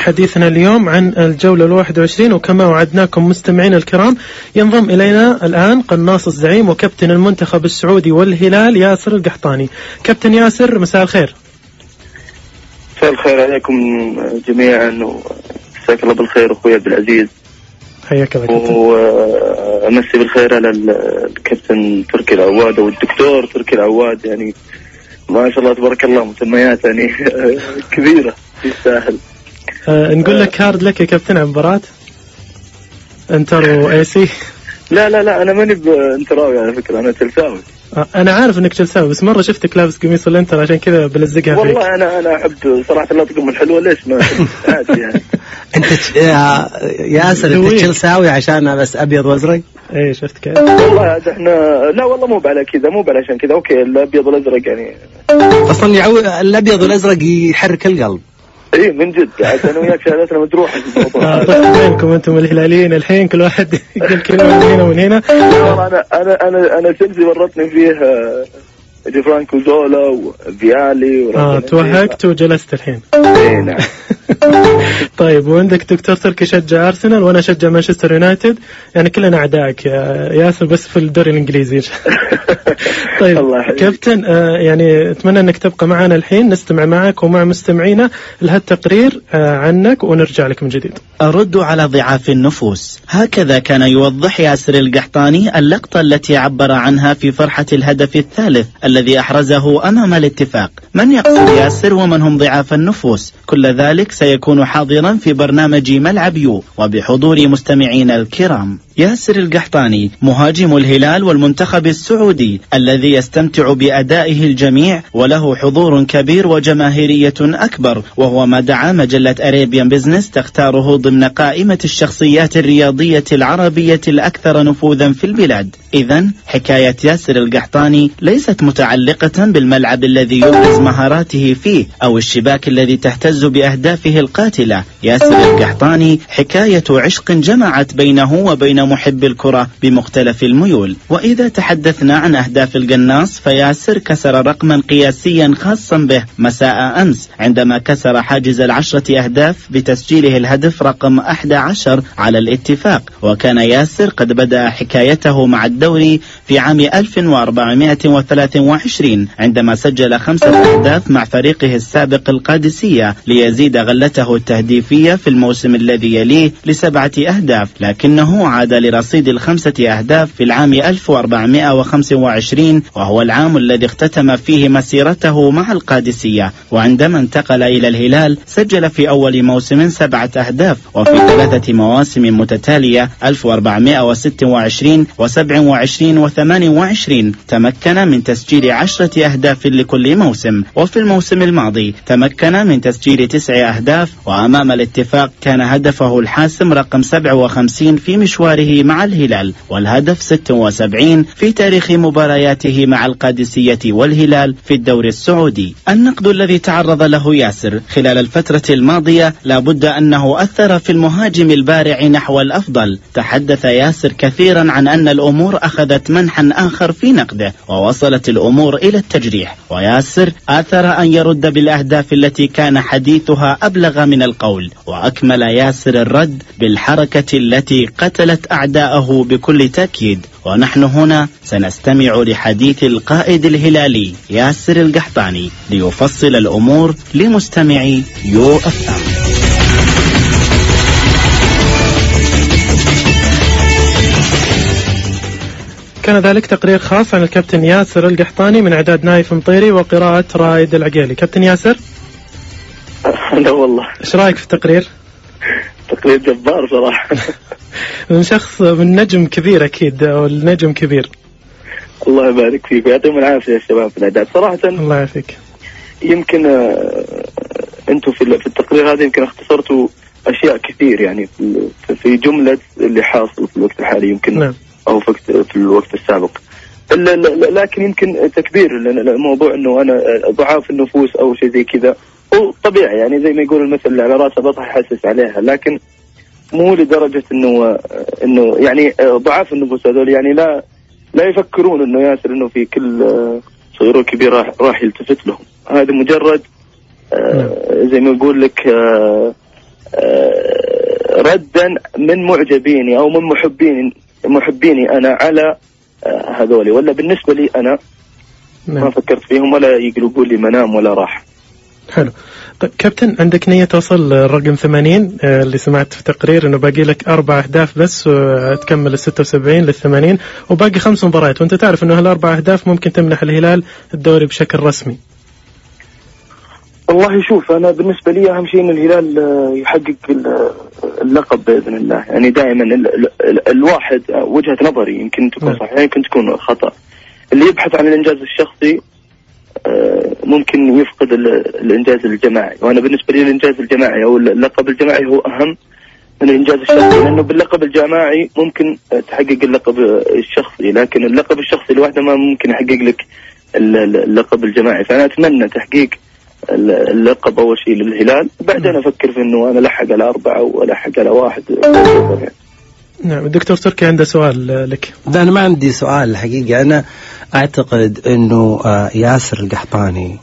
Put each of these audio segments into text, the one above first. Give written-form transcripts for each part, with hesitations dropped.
حديثنا اليوم عن الجولة 21، وكما وعدناكم مستمعين الكرام ينضم إلينا الآن قناص الزعيم وكابتن المنتخب السعودي والهلال ياسر القحطاني. كابتن ياسر، مساء الخير. مساء الخير عليكم جميعا، ومساك الله بالخير أخوي عبد العزيز. حياك الله كابتن. وأمسي بالخير على الكابتن تركي العواد والدكتور تركي العواد، يعني ما شاء الله تبارك الله مسميات يعني كبيرة يستاهل. نقول لك هارد لك يا كابتن عن مباراة انتر وايسي. لا أنا ماني بانتراوي على فكرة، أنا تلساوي. أنا عارف إنك تلساوي، بس مرة شفتك لابس قميص الانتر عشان كذا بلزقها فيك. والله أنا أحب صراحة الأطقم الحلوة، ليش ما عادي يعني. أنت ياسر أنت تلساوي عشان بس أبيض وأزرق؟ إيه شفت كذا. والله إحنا لا والله مو على كذا، مو علشان كذا. أوكي الأبيض والأزرق يعني أصلا الأبيض والأزرق يحرك القلب. ايه من جد، عشان وياك شهادتنا مجروحه في الموضوع. بينكم انتم الهلاليين الحين كل واحد يقول كلمه من هنا ومن هنا. انا تشيلسي ورطني فيه دي فرانكو زولا وفيالي توهقت وجلست الحين. ايه نعم. طيب، وعندك دكتور تركي شجع أرسنال وأنا شجع مانشستر يونايتد، يعني كلنا أعدائك يا ياسر بس في الدوري الإنجليزي. طيب كابتن، يعني أتمنى أنك تبقى معنا الحين نستمع معك ومع مستمعينا لهالتقرير عنك ونرجع لك من جديد. الرد على ضعاف النفوس، هكذا كان يوضح ياسر القحطاني اللقطة التي عبر عنها في فرحة الهدف الثالث الذي أحرزه أمام الاتفاق. من يقصد ياسر ومن هم ضعاف النفوس؟ كل ذلك سيكون حاضرا في برنامج ملعب يو وبحضور مستمعين الكرام. ياسر القحطاني مهاجم الهلال والمنتخب السعودي الذي يستمتع بأدائه الجميع وله حضور كبير وجماهيرية أكبر، وهو ما دعا مجلة أريبيان بيزنس تختاره ضمن قائمة الشخصيات الرياضية العربية الأكثر نفوذا في البلاد. إذن حكاية ياسر القحطاني ليست متعلقة بالملعب الذي يبرز مهاراته فيه أو الشباك الذي تهتز بأهدافه القاتلة. ياسر القحطاني حكاية عشق جمعت بينه وبين محب الكرة بمختلف الميول. وإذا تحدثنا عن أهداف القناص فياسر كسر رقما قياسيا خاصا به مساء أمس عندما كسر حاجز 10 أهداف بتسجيله الهدف رقم 11 على الاتفاق. وكان ياسر قد بدأ حكايته مع الدوري في عام 1423 عندما سجل 5 أهداف مع فريقه السابق القادسية ليزيد غلته التهديفية في الموسم الذي يليه ل7 أهداف، لكنه عاد لرصيد 5 أهداف في العام 1425 وهو العام الذي اختتم فيه مسيرته مع القادسية. وعندما انتقل إلى الهلال سجل في أول موسم 7 أهداف، وفي 3 مواسم متتالية 1426 و27 و28 تمكن من تسجيل 10 أهداف لكل موسم. وفي الموسم الماضي تمكن من تسجيل 9 أهداف، وأمام الاتفاق كان هدفه الحاسم رقم 57 في مشواره مع الهلال والهدف 76 في تاريخ مبارياته مع القادسية والهلال في الدوري السعودي. النقد الذي تعرض له ياسر خلال الفترة الماضية لابد أنه أثر في المهاجم البارع نحو الأفضل. تحدث ياسر كثيرا عن أن الأمور أخذت منحا آخر في نقده ووصلت الأمور إلى التجريح، وياسر آثر أن يرد بالأهداف التي كان حديثها أبلغ من القول. وأكمل ياسر الرد بالحركة التي قتلت أعداءه بكل تأكيد. ونحن هنا سنستمع لحديث القائد الهلالي ياسر القحطاني ليفصل الأمور لمستمعي يو أف أم. كان ذلك تقرير خاص عن الكابتن ياسر القحطاني من إعداد نايف مطيري وقراءة رائد العقيلي. كابتن ياسر، لا والله ايش رايك في التقرير؟ تقرير جبار صراحة. من شخص من نجم كبير أكيد، أو النجم كبير. الله يبارك فيك ويعطيهم العافية يا شباب في الإعداد صراحة. الله يعافيك. يمكن أنتم في التقرير هذا يمكن اختصرتوا أشياء كثير يعني في جملة اللي حاصل في الوقت الحالي يمكن. نعم. أو في الوقت السابق. لكن يمكن تكبير الموضوع إنه أنا ضعاف النفوس أو شيء زي كذا طبيعي، يعني زي ما يقول المثل اللي على راسه بطح يحسس عليها، لكن مو لدرجة إنه يعني ضعاف النفوس هذول يعني لا يفكرون إنه ياسر إنه في كل صغير وكبير راح يلتفت لهم. هذا مجرد زي ما يقول لك ردا من معجبيني أو من محبيني أنا على هذولي، ولا بالنسبة لي أنا ما فكرت فيهم ولا يقلبوا لي منام ولا راح. حلو. طيب كابتن، عندك نية توصل الرقم 80 اللي سمعت في تقرير انه باقي لك 4 أهداف بس وتكمل 76 لل80 وباقي 5 مباريات، وانت تعرف انه هال4 أهداف ممكن تمنح الهلال الدوري بشكل رسمي. والله شوف، انا بالنسبة لي اهم شيء ان الهلال يحقق اللقب بإذن الله. يعني دائما الواحد وجهة نظري يمكن تكون صحيحة يمكن تكون خطأ، اللي يبحث عن الانجاز الشخصي ممكن يفقد الانجاز الجماعي، وانا بالنسبه لي الانجاز الجماعي او اللقب الجماعي هو اهم من الانجاز الشخصي، لانه باللقب الجماعي ممكن تحقق اللقب الشخصي، لكن اللقب الشخصي لوحده ما ممكن يحقق لك اللقب الجماعي. فانا اتمنى تحقيق اللقب اول شيء للهلال، بعدين افكر في انه انا الحق على 4 والحق على 1. نعم. الدكتور تركي عنده سؤال لك. لا أنا ما عندي سؤال الحقيقة. أنا أعتقد أنه ياسر القحطاني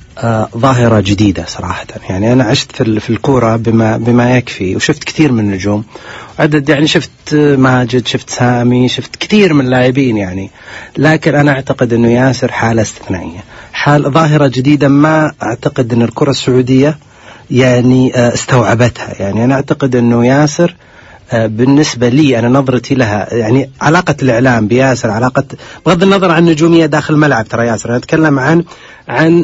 ظاهرة جديدة صراحة. يعني أنا عشت في الكورة بما يكفي، وشفت كثير من النجوم عدد، يعني شفت ماجد، شفت سامي، شفت كثير من اللاعبين يعني، لكن أنا أعتقد أنه ياسر حالة استثنائية، ظاهرة جديدة ما أعتقد أن الكرة السعودية يعني استوعبتها. يعني أنا أعتقد أنه ياسر بالنسبة لي أنا نظرتي لها، يعني علاقة الإعلام بياسر، علاقة بغض النظر عن النجومية داخل الملعب، ترى ياسر أنا أتكلم عن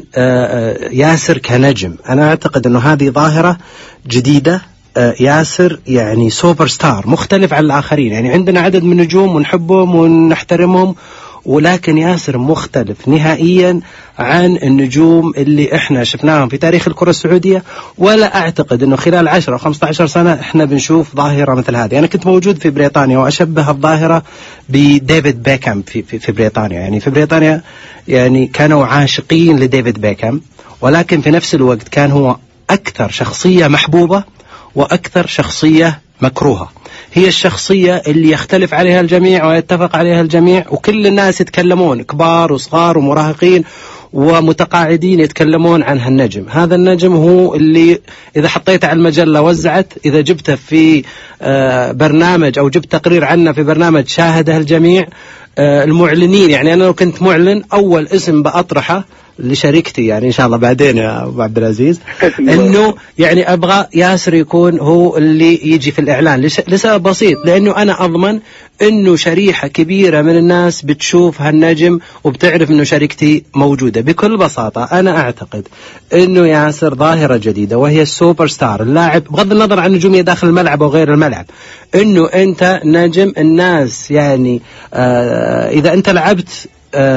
ياسر كنجم. أنا أعتقد أنه هذه ظاهرة جديدة. ياسر يعني سوبر ستار مختلف عن الآخرين. يعني عندنا عدد من النجوم ونحبهم ونحترمهم، ولكن ياسر مختلف نهائيا عن النجوم اللي احنا شفناهم في تاريخ الكرة السعودية، ولا اعتقد انه خلال 10 أو 15 سنة احنا بنشوف ظاهرة مثل هذه. انا كنت موجود في بريطانيا واشبه الظاهرة بديفيد بيكهام في بريطانيا. يعني في بريطانيا يعني كانوا عاشقين لديفيد بيكهام، ولكن في نفس الوقت كان هو اكثر شخصية محبوبة واكثر شخصية مكروهة. هي الشخصية اللي يختلف عليها الجميع ويتفق عليها الجميع، وكل الناس يتكلمون، كبار وصغار ومراهقين ومتقاعدين يتكلمون عن هالنجم. هذا النجم هو اللي إذا حطيته على المجلة وزعت، إذا جبته في برنامج أو جبت تقرير عنه في برنامج شاهده الجميع. المعلنين، يعني أنا لو كنت معلن أول اسم بأطرحه لشركتي، يعني إن شاء الله بعدين يا أبو عبد العزيز، إنه يعني أبغى ياسر يكون هو اللي يجي في الإعلان لسبب بسيط، لأنه أنا أضمن إنه شريحة كبيرة من الناس بتشوف هالنجم وبتعرف إنه شركتي موجودة. بكل بساطة أنا أعتقد إنه ياسر ظاهرة جديدة، وهي السوبر ستار، اللاعب بغض النظر عن نجومية داخل الملعب أو غير الملعب، إنه أنت نجم الناس. يعني إذا أنت لعبت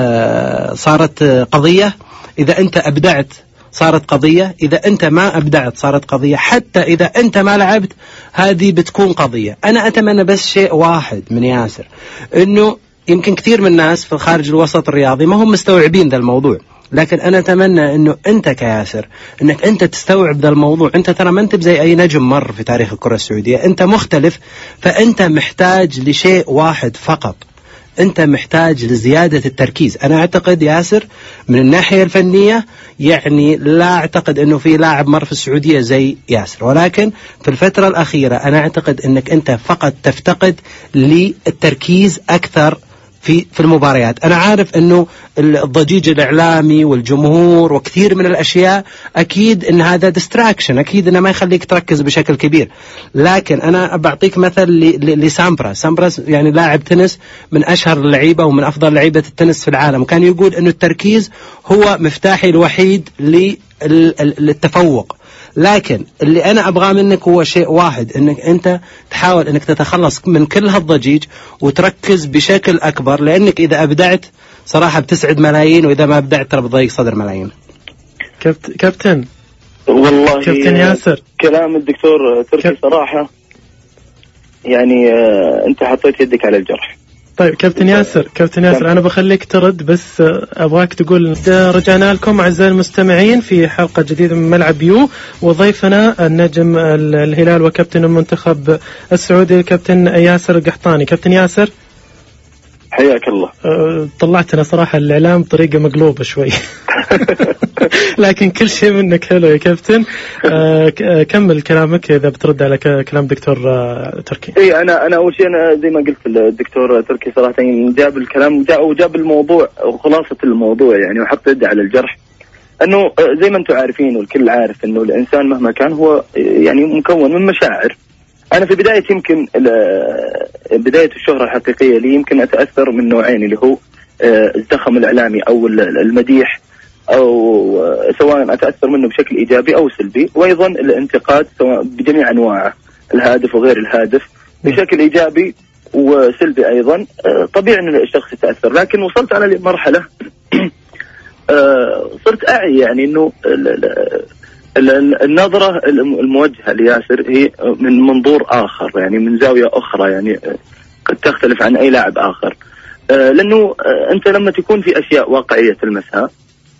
صارت قضية، إذا أنت أبدعت صارت قضية، إذا أنت ما أبدعت صارت قضية، حتى إذا أنت ما لعبت هذه بتكون قضية. أنا أتمنى بس شيء واحد من ياسر، إنه يمكن كثير من الناس في خارج الوسط الرياضي ما هم مستوعبين ذا الموضوع، لكن أنا أتمنى إنه أنت كياسر إنك أنت تستوعب ذا الموضوع. أنت ترى ما أنت بزي أي نجم مر في تاريخ الكرة السعودية، أنت مختلف، فأنت محتاج لشيء واحد فقط، أنت محتاج لزيادة التركيز. أنا أعتقد ياسر من الناحية الفنية يعني لا أعتقد أنه في لاعب مر في السعودية زي ياسر، ولكن في الفترة الأخيرة أنا أعتقد أنك أنت فقط تفتقد للتركيز أكثر في المباريات. أنا عارف أنه الضجيج الإعلامي والجمهور وكثير من الأشياء أكيد أن هذا ديستراكشن، أكيد أنه ما يخليك تركز بشكل كبير، لكن أنا بعطيك مثل لسامبراس يعني لاعب تنس من أشهر اللعيبة ومن أفضل لعيبة التنس في العالم، وكان يقول أنه التركيز هو مفتاحي الوحيد للتفوق. لكن اللي أنا أبغاه منك هو شيء واحد، أنك أنت تحاول أنك تتخلص من كل هالضجيج وتركز بشكل أكبر، لأنك إذا أبدعت صراحة بتسعد ملايين، وإذا ما أبدعت ترى بتضيق صدر ملايين. كابتن والله كابتن ياسر، كلام الدكتور تركي صراحة يعني أنت حطيت يدك على الجرح. طيب كابتن ياسر أنا بخليك ترد، بس أبغاك تقول رجعنا لكم أعزائي المستمعين في حلقة جديدة من ملعب يو، وضيفنا النجم الهلال وكابتن المنتخب السعودي الكابتن ياسر القحطاني. كابتن ياسر. حياك الله. طلعتنا صراحة الإعلام بطريقة مقلوبة شوي. لكن كل شيء منك حلو يا كابتن. كمل كلامك إذا بترد على كلام دكتور تركي. إيه أنا أول شيء أنا زي ما قلت الدكتور تركي صراحة جاب الكلام وجاب الموضوع وخلاصة الموضوع يعني، وحط يده على الجرح. أنه زي ما أنتم عارفين والكل عارف أنه الإنسان مهما كان هو يعني مكون من مشاعر. أنا في بداية يمكن بداية الشهرة الحقيقية لي يمكن أتأثر من نوعين، اللي هو الزخم الإعلامي أو المديح، أو سواء أتأثر منه بشكل إيجابي أو سلبي، وأيضا الانتقاد سواء بجميع أنواعه، الهادف وغير الهادف، بشكل إيجابي وسلبي أيضا. طبيعي أن الشخص يتأثر، لكن وصلت أنا لمرحلة صرت أعي يعني أنه النظرة الموجهة لياسر هي من منظور آخر، يعني من زاوية أخرى، يعني قد تختلف عن أي لاعب آخر. لأنه أنت لما تكون في أشياء واقعية تلمسها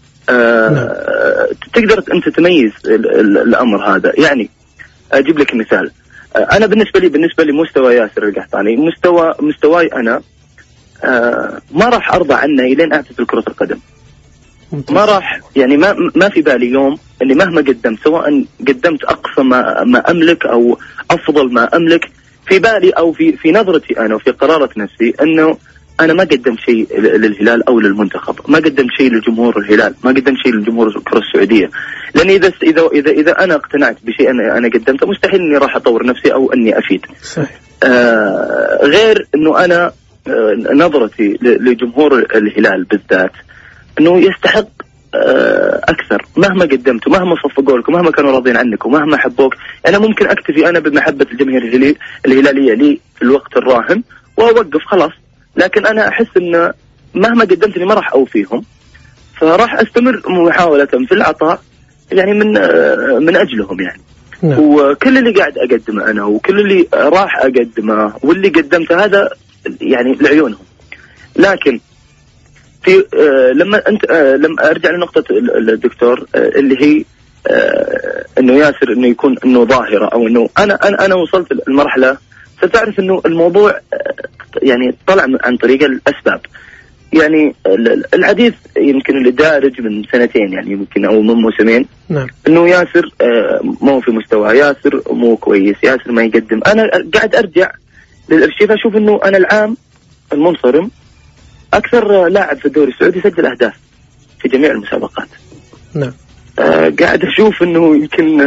تقدر أنت تميز الأمر هذا. يعني أجيب لك مثال. أنا بالنسبة لي مستوى ياسر القحطاني مستواي أنا ما راح أرضى عنه إلين أعتزل كرة القدم. ما راح يعني ما في بالي يوم اني مهما قدمت، سواء قدمت اقصى ما املك او افضل ما املك، في بالي او في نظرتي انا وفي قرارة نفسي انه انا ما قدمت شيء للهلال او للمنتخب، ما قدمت شيء لجمهور الهلال، ما قدمت شيء لجمهور الكرة السعودية. لان اذا انا اقتنعت بشيء انا قدمته، مستحيل اني راح اطور نفسي او اني افيد. صحيح. غير انه انا نظرتي لجمهور الهلال بالذات انه يستحق اكثر مهما قدمت، ومهما صفقوا لك، ومهما كانوا راضين عنك، ومهما حبوك. انا ممكن اكتفي انا بمحبة الجماهير الهلالية لي في الوقت الراهن واوقف خلاص، لكن انا احس ان مهما قدمت لي ما راح اوفيهم، فراح استمر محاولة في العطاء يعني من اجلهم يعني. وكل اللي قاعد اقدمه انا وكل اللي راح اقدمه واللي قدمته هذا يعني لعيونهم. لكن في لما ارجع لنقطة الدكتور اللي هي انه ياسر انه يكون انه ظاهرة، او انه انا وصلت المرحلة ستعرف انه الموضوع يعني طلع عن طريق الاسباب. يعني الحديث يمكن اللي دارج من سنتين يعني يمكن او من موسمين. نعم. انه ياسر مو في مستوى، ياسر مو كويس، ياسر ما يقدم. انا قاعد ارجع للارشيف اشوف انه انا العام المنصرم أكثر لاعب في الدوري السعودي سجل أهداف في جميع المسابقات. نعم. قاعد أشوف إنه يمكن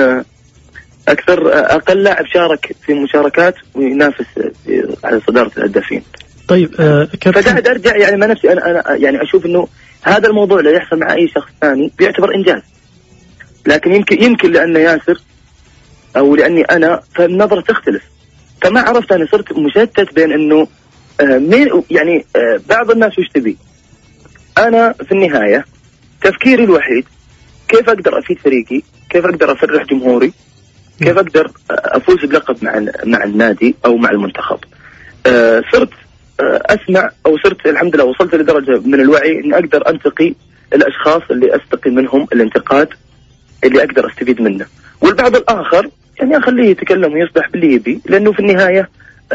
أقل لاعب شارك في مشاركات وينافس على صدارة الهدافين. طيب فقاعد أرجع يعني مع نفسي أنا يعني أشوف إنه هذا الموضوع لا يحصل مع أي شخص ثاني بيعتبر إنجاز، لكن يمكن لأن ياسر أو لأني أنا فالنظرة تختلف. فما عرفت، أنا صرت مشتت بين إنه يعني بعض الناس وش تبي. أنا في النهاية تفكيري الوحيد كيف أقدر أفيد فريقي، كيف أقدر أفرح جمهوري، كيف أقدر أفوز بلقب مع النادي أو مع المنتخب. صرت أسمع أو صرت الحمد لله وصلت لدرجة من الوعي أن أقدر أنتقي الأشخاص اللي أستقي منهم الانتقاد اللي أقدر أستفيد منه، والبعض الآخر يعني أخليه يتكلم ويصبح باللي يبي، لأنه في النهاية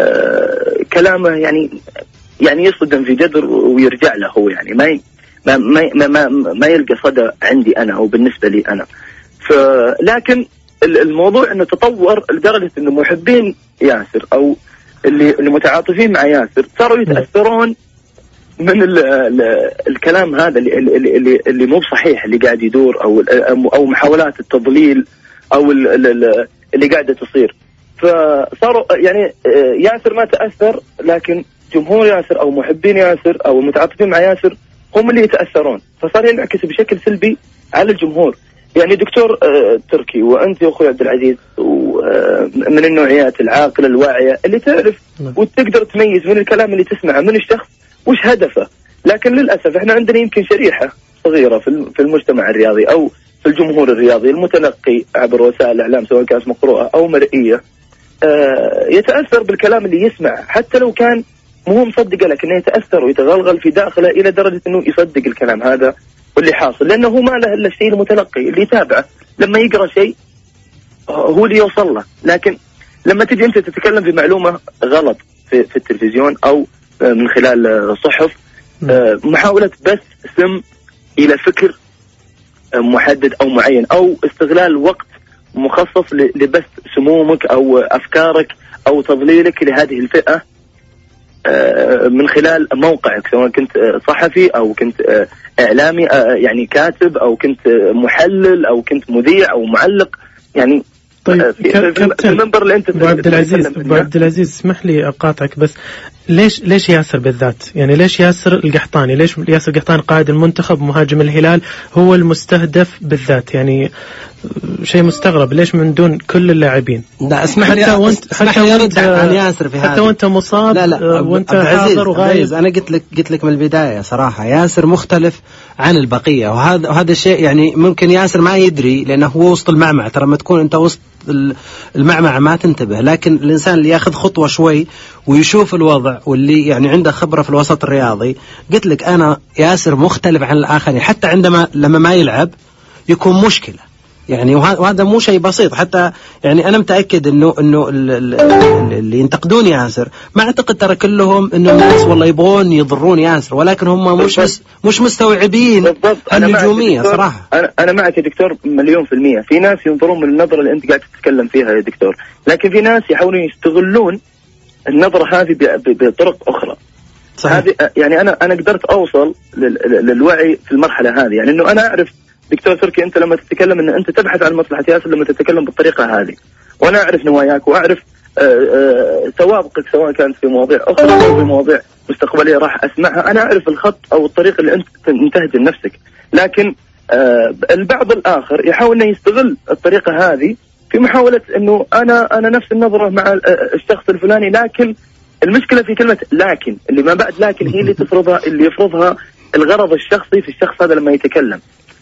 كلامه يعني يصدم في جدر ويرجع له هو، يعني ما يلقى صدى عندي أنا أو بالنسبة لي أنا. لكن الموضوع أنه تطور لدرجة أنه محبين ياسر أو اللي متعاطفين مع ياسر صاروا يتأثرون من الكلام هذا اللي مو بصحيح اللي قاعد يدور أو محاولات التضليل أو اللي قاعدة تصير. فصاروا يعني ياسر ما تأثر، لكن جمهور ياسر أو محبين ياسر أو المتعاطفين مع ياسر هم اللي يتأثرون، فصار ينعكس بشكل سلبي على الجمهور. يعني دكتور تركي وأنت يا أخوي عبد العزيز من النوعيات العاقلة الواعية اللي تعرف وتقدر تميز من الكلام اللي تسمعه من الشخص وش هدفه. لكن للأسف احنا عندنا يمكن شريحة صغيرة في المجتمع الرياضي أو في الجمهور الرياضي المتلقي عبر وسائل الإعلام سواء كانت مقروءة أو مرئية، يتأثر بالكلام اللي يسمع حتى لو كان مو مصدقه، لكنه يتأثر ويتغلغل في داخله إلى درجة أنه يصدق الكلام هذا واللي حاصل، لأنه هو ما له إلا الشيء المتلقي اللي يتابعه لما يقرأ شيء هو اللي يوصل له. لكن لما تجي أنت تتكلم في معلومة غلط في التلفزيون أو من خلال صحف، محاولة بث سم إلى فكر محدد أو معين، أو استغلال وقت مخصص لبث سمومك أو أفكارك أو تضليلك لهذه الفئة من خلال موقعك، سواء كنت صحفي أو كنت إعلامي يعني كاتب أو كنت محلل أو كنت مذيع أو معلق يعني. طيب في المنبر اللي انت ابو عبد العزيز اسمح لي اقاطعك بس، ليش ياسر بالذات؟ يعني ليش ياسر القحطاني؟ ليش ياسر القحطاني قائد المنتخب مهاجم الهلال هو المستهدف بالذات؟ يعني شيء مستغرب، ليش من دون كل اللاعبين؟ لا اسمح لي ارد عن ياسر في هذا، حتى وانت مصاب وانت حاضر وغايب. انا قلت لك من البدايه صراحه ياسر مختلف عن البقيه، وهذا الشيء يعني ممكن ياسر ما يدري لانه هو وسط المعمعة. ترى لما تكون انت وسط المعمعة ما تنتبه، لكن الانسان اللي ياخذ خطوه شوي ويشوف الوضع واللي يعني عنده خبره في الوسط الرياضي، قلت لك انا ياسر مختلف عن الاخرين، حتى لما ما يلعب يكون مشكله يعني، وهذا مو شيء بسيط. حتى يعني انا متاكد انه اللي ينتقدون ياسر ما اعتقد ترى كلهم انه الناس والله يبغون يضرون ياسر، ولكن هم مش مستوعبين النجوميه صراحه. انا معك يا دكتور مليون في المية. في ناس ينظرون من النظره اللي انت قاعد تتكلم فيها يا دكتور، لكن في ناس يحاولون يستغلون النظره هذه بطرق اخرى. هذه يعني انا قدرت اوصل للوعي في المرحله هذه، يعني انه انا اعرف دكتور تركي انت لما تتكلم ان انت تبحث عن مصلحة ياسر لما تتكلم بالطريقة هذه، وانا اعرف نواياك واعرف سوابقك سواء كانت في مواضيع اخرى او في مواضيع مستقبلية راح اسمعها. انا اعرف الخط او الطريق اللي انت تنتهج لنفسك، لكن البعض الاخر يحاول انه يستغل الطريقة هذه في محاولة انه انا نفس النظرة مع الشخص الفلاني، لكن المشكلة في كلمة لكن اللي ما بعد لكن هي اللي يفرضها الغرض الشخصي في الشخص هذا لما يتكلم.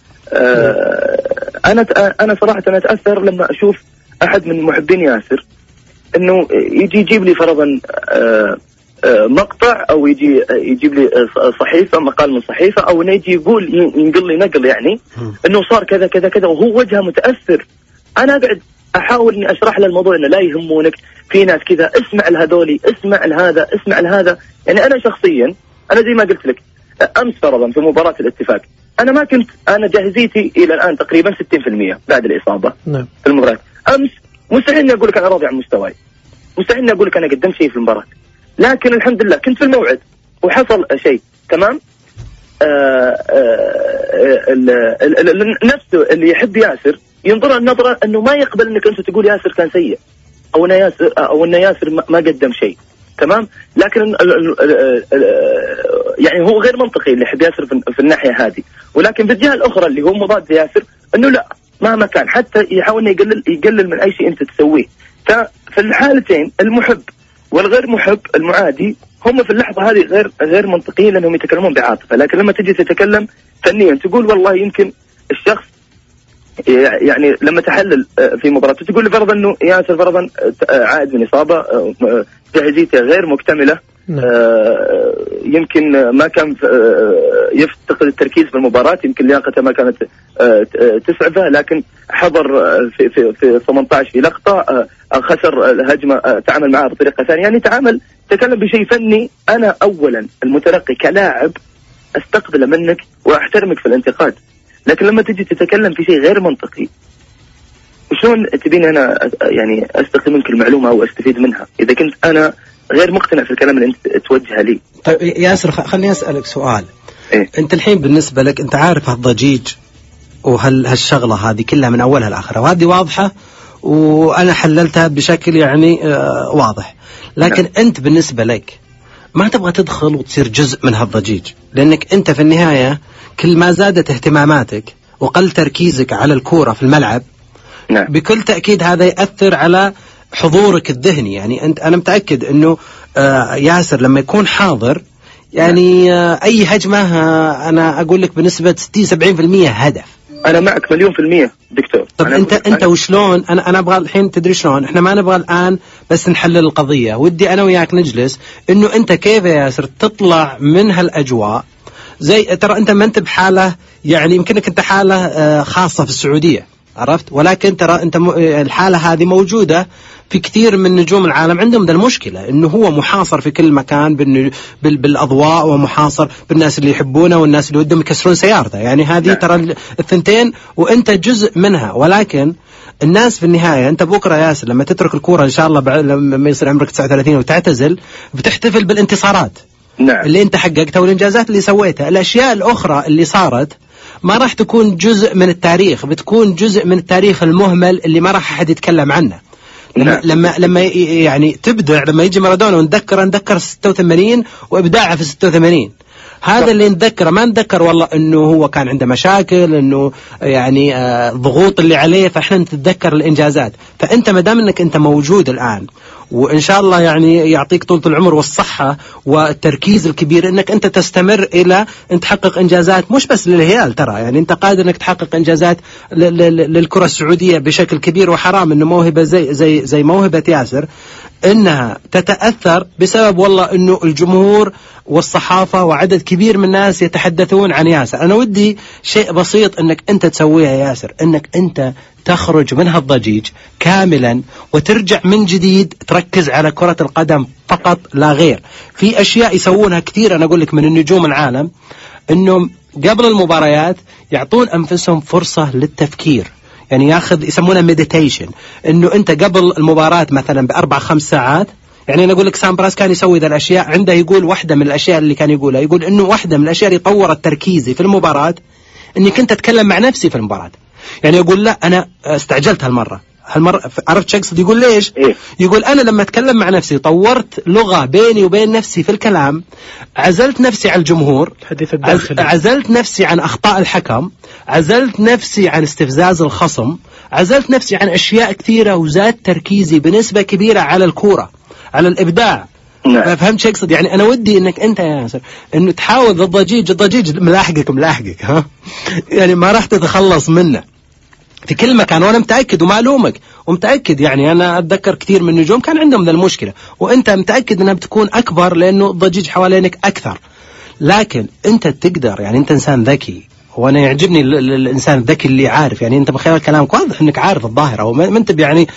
أنا صراحة أنا أتأثر لما أشوف أحد من محبين ياسر إنه يجي يجيب لي فرضا مقطع أو يجيب لي صحيفة مقال من صحيفة، أو إنه يجي يقول ينقل لي نقل يعني إنه صار كذا كذا كذا وهو وجهه متأثر. أنا قاعد أحاول إني أشرح له الموضوع إنه لا يهمونك، في ناس كذا، اسمع لهذولي، اسمع لهذا، اسمع لهذا. يعني أنا شخصيا أنا زي ما قلت لك أمس فرضا في مباراة الاتفاق، أنا جاهزيتي إلى الآن تقريبا 60% بعد الإصابة في المباراة. أمس مستحيل إني أقول لك أنا راضي عن مستواي، مستحيل إني أقول لك أنا قدمت شيء في المباراة، لكن الحمد لله كنت في الموعد وحصل شيء تمام. نفسه اللي يحب ياسر ينظر النظرة أنه ما يقبل أنك أنت تقول ياسر كان سيء أو أن ياسر ما قدم شيء تمام، لكن يعني هو غير منطقي اللي يحب ياسر في الناحية هذه. ولكن بالجهة الأخرى اللي هو مضاد ياسر أنه لا مهما كان حتى يحاول يقلل من أي شيء أنت تسويه. ففي الحالتين المحب والغير محب المعادي هم في اللحظة هذه غير منطقيين لأنهم يتكلمون بعاطفة. لكن لما تجي تتكلم فنيا تقول والله يمكن الشخص يعني لما تحلل في مباراة تقول لي فرضا انه ياسر فرضا عائد من اصابه، جاهزيته غير مكتمله، يمكن ما كان يفتقد التركيز في المباراة، يمكن لياقته ما كانت تسعفه، لكن حضر في 18 في لقطة، خسر الهجمة، تعامل معها بطريقة ثانية. يعني تكلم بشيء فني. أنا أولا المتلقي كلاعب أستقبل منك وأحترمك في الانتقاد، لكن لما تجي تتكلم في شيء غير منطقي شلون تبيني أنا يعني أستقي منك المعلومة أو أستفيد منها إذا كنت أنا غير مقتنع في الكلام اللي أنت توجهه لي؟ طيب ياسر خليني أسألك سؤال. إيه؟ أنت الحين بالنسبة لك أنت عارف هالضجيج وهالشغلة هذه كلها من أولها لآخرها، وهذه واضحة وأنا حللتها بشكل يعني واضح، لكن نعم. أنت بالنسبة لك ما تبغى تدخل وتصير جزء من هالضجيج، لأنك أنت في النهاية كل ما زادت اهتماماتك وقل تركيزك على الكورة في الملعب، نعم. بكل تأكيد هذا يأثر على حضورك الذهني. يعني أنا متأكد أنه ياسر لما يكون حاضر يعني أي هجمة أنا أقول لك بنسبة 60-70% هدف. أنا معك 1,000,000% دكتور. طب أنت وشلون؟ أنا أبغى الحين تدري شلون؟ إحنا ما نبغى الآن بس نحلل القضية، ودي أنا وياك نجلس إنه أنت كيف يا ياسر تطلع من هالأجواء. زي ترى أنت ما أنت بحالة، يعني يمكنك أنت حالة خاصة في السعودية، عرفت؟ ولكن ترى أنت الحالة هذه موجودة في كثير من نجوم العالم، عندهم ذا المشكلة إنه هو محاصر في كل مكان بالأضواء، ومحاصر بالناس اللي يحبونه والناس اللي ودهم يكسرون سيارته. يعني هذه ترى الثنتين وأنت جزء منها. ولكن الناس في النهاية، أنت بكرة ياسر لما تترك الكورة إن شاء الله لما يصير عمرك 39 وتعتزل، بتحتفل بالانتصارات اللي أنت حققتها والإنجازات اللي سويتها. الأشياء الأخرى اللي صارت ما راح تكون جزء من التاريخ، بتكون جزء من التاريخ المهمل اللي ما راح أحد يتكلم عنه. لما يعني تبدع، لما يجي مارادونا ونذكر 86 وإبداعه في 86، هذا اللي نتذكره. ما نتذكر والله انه هو كان عنده مشاكل، انه يعني ضغوط اللي عليه، فاحنا نتذكر الانجازات. فانت ما دام انك انت موجود الان، وان شاء الله يعني يعطيك طولة العمر والصحة والتركيز الكبير انك انت تستمر الى ان تحقق انجازات مش بس للهلال. ترى يعني انت قادر انك تحقق انجازات للكرة السعودية بشكل كبير. وحرام انه موهبة زي موهبة ياسر انها تتأثر بسبب والله انه الجمهور والصحافة وعدد كبير من الناس يتحدثون عن ياسر. أنا ودي شيء بسيط أنك أنت تسويه يا ياسر، أنك أنت تخرج من هالضجيج كاملا وترجع من جديد تركز على كرة القدم فقط لا غير. في أشياء يسوونها كثير، أنا أقول لك من النجوم العالم، أنهم قبل المباريات يعطون أنفسهم فرصة للتفكير. يعني يسمونها ميديتيشن، أنه أنت قبل المباراة مثلا ب4-5 ساعات. يعني أنا أقول لك سامبراس كان يسوي ذا الأشياء. عنده يقول واحدة من الأشياء اللي كان يقولها، يقول إنه واحدة من الأشياء اللي طورت تركيزي في المباراة إني كنت أتكلم مع نفسي في المباراة. يعني يقول لا أنا استعجلت هالمرة عرفت شو أقصد؟ يقول ليش؟ يقول أنا لما أتكلم مع نفسي طورت لغة بيني وبين نفسي في الكلام، عزلت نفسي عن الجمهور، عزلت نفسي عن أخطاء الحكم، عزلت نفسي عن استفزاز الخصم، عزلت نفسي عن أشياء كثيرة، وزاد تركيزي بنسبة كبيرة على الكورة، على الإبداع. فهمت شو أقصد؟ يعني أنا ودي إنك أنت يا ياسر إنه تحاول الضجيج ملاحقك ها، يعني ما راح تتخلص منه في كل مكان. وأنا متأكد وما ألومك ومتأكد، يعني أنا أتذكر كثير من النجوم كان عندهم ذا المشكلة، وأنت متأكد إنها بتكون أكبر لأنه الضجيج حوالينك أكثر. لكن أنت تقدر، يعني أنت إنسان ذكي، وانا يعجبني الانسان الذكي اللي عارف. يعني انت من خلال كلامك واضح انك عارف الظاهره، وما انت يعني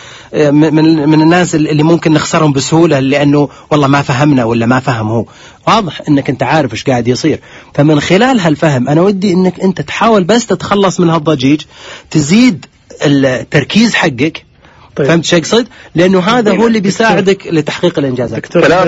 من الناس اللي ممكن نخسرهم بسهوله لانه والله ما فهمنا ولا ما فهم هو. واضح انك انت عارف ايش قاعد يصير. فمن خلال هالفهم انا ودي انك انت تحاول بس تتخلص من هالضجيج، تزيد التركيز حقك. طيب. فهمت شو اقصد؟ لانه هذا هو اللي بيساعدك لتحقيق الانجازات.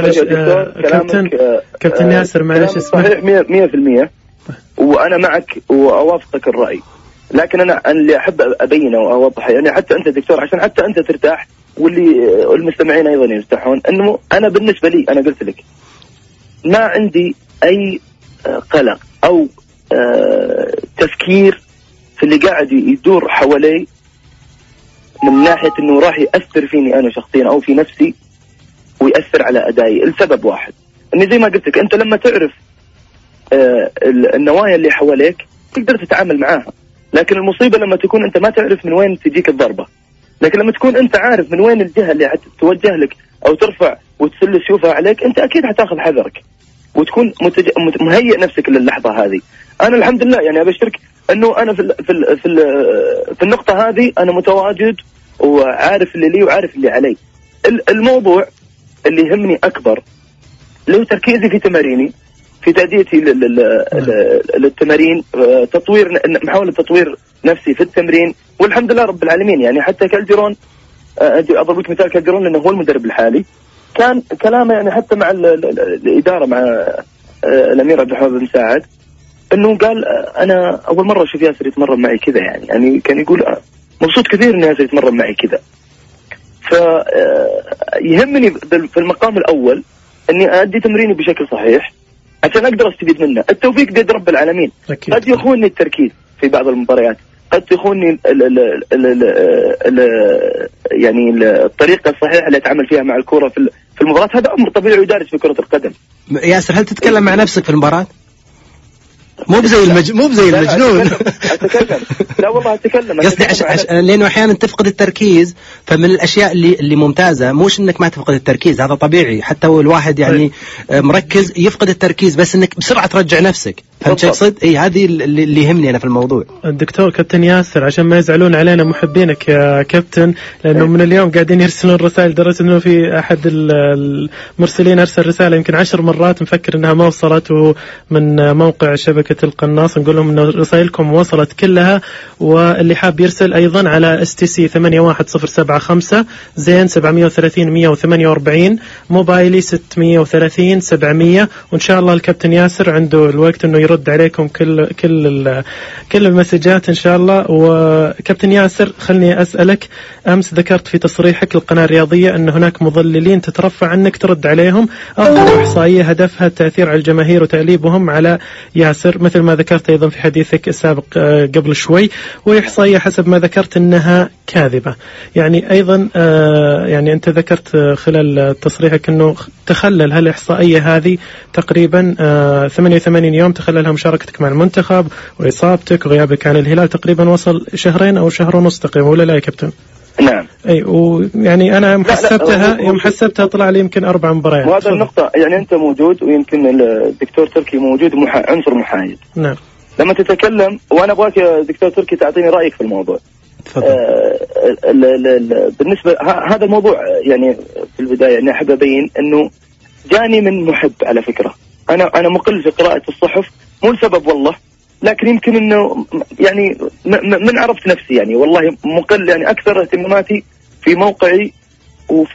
كابتن ياسر معلش اسمح، صحيح 100%، وأنا معك وأوافقك الرأي. لكن أنا اللي أحب أبينه وأوضح، يعني حتى أنت دكتور عشان حتى أنت ترتاح والمستمعين أيضا يرتاحون، أنه أنا بالنسبة لي أنا قلت لك ما عندي أي قلق أو تفكير في اللي قاعد يدور حوالي من ناحية أنه راح يأثر فيني أنا شخصيا أو في نفسي ويأثر على أدائي. السبب واحد، أني زي ما قلت لك أنت لما تعرف النوايا اللي حواليك تقدر تتعامل معاها. لكن المصيبة لما تكون أنت ما تعرف من وين تجيك الضربة. لكن لما تكون أنت عارف من وين الجهة اللي توجه لك أو ترفع وتسل سيوفها عليك، أنت أكيد هتاخذ حذرك وتكون مهيئ نفسك للحظة هذه. أنا الحمد لله يعني أبشرك أنه أنا في النقطة هذه أنا متواجد وعارف اللي لي وعارف اللي علي. الموضوع اللي يهمني أكبر له تركيزي في تماريني، في تأديتي للتمارين، محاولة تطوير نفسي في التمرين. والحمد لله رب العالمين. يعني حتى كالديرون، أضرب لك مثال كالديرون لأنه هو المدرب الحالي، كان كلامه يعني حتى مع الإدارة مع الأمير عبد الحميد بن سعد، أنه قال أنا أول مرة أشوف ياسر يتمرن معي كذا. يعني كان يقول مبسوط كثير أن ياسر يتمرن معي كذا. فيهمني في المقام الأول أني أدي تمريني بشكل صحيح عشان أقدر أستفيد منه. التوفيق بيد رب العالمين. قد يخونني التركيز في بعض المباريات، قد يخونني يعني الطريقة الصحيحة اللي أتعامل فيها مع الكرة في المباراة. هذا أمر طبيعي ويدارس في كرة القدم. ياسر هل تتكلم مع نفسك في المباراة؟ مو بزي المجنون. أتكلم. لا والله أتكلم. لأنه أحيانا تفقد التركيز. فمن الأشياء اللي ممتازة مش إنك ما تفقد التركيز، هذا طبيعي. حتى الواحد يعني مركز يفقد التركيز، بس إنك بسرعة ترجع نفسك. فهمت اقصد؟ اي هذه اللي يهمني انا في الموضوع. الدكتور كابتن ياسر عشان ما يزعلون علينا محبينك يا كابتن، لانه من اليوم قاعدين يرسلون رسائل، درجة انه في احد المرسلين ارسل رسالة يمكن 10 مرات مفكر انها ما وصلت، ومن موقع شبكة القناص نقول لهم انه رسائلكم وصلت كلها. واللي حاب يرسل ايضا على STC 81075 زين 730 148 موبايلي 630 700. وان شاء الله الكابتن ياسر عنده الوقت انه يرد عليكم كل المسجات ان شاء الله. وكابتن ياسر خلني اسالك، امس ذكرت في تصريحك للقناه الرياضيه ان هناك مضللين تترفع عنك ترد عليهم، اظهر احصائيه هدفها التاثير على الجماهير وتأليبهم على ياسر مثل ما ذكرت ايضا في حديثك السابق قبل شوي، واحصائيه حسب ما ذكرت انها كاذبه. يعني ايضا يعني انت ذكرت خلال تصريحك انه تخلل هالاحصائيه هذه تقريبا 88 يوم تخللها مشاركتك مع المنتخب واصابتك وغيابك عن الهلال، تقريبا وصل 2 شهر او 1.5 شهر تقريبا، ولا لا يا كابتن؟ نعم. اي ويعني انا يوم حسبتها طلع لي يمكن 4 مباريات. وهذا النقطة يعني أنت موجود ويمكن الدكتور تركي موجود عنصر محايد. نعم. لما تتكلم وأنا أبغاك يا دكتور تركي تعطيني رأيك في الموضوع. بالنسبة هذا الموضوع يعني في البداية أنا أحب أبين أنه جاني من محب على فكرة. أنا مقل في قراءة الصحف مو لسبب والله، لكن يمكن انه يعني من عرفت نفسي يعني والله مقل، يعني اكثر اهتماماتي في موقعي وفي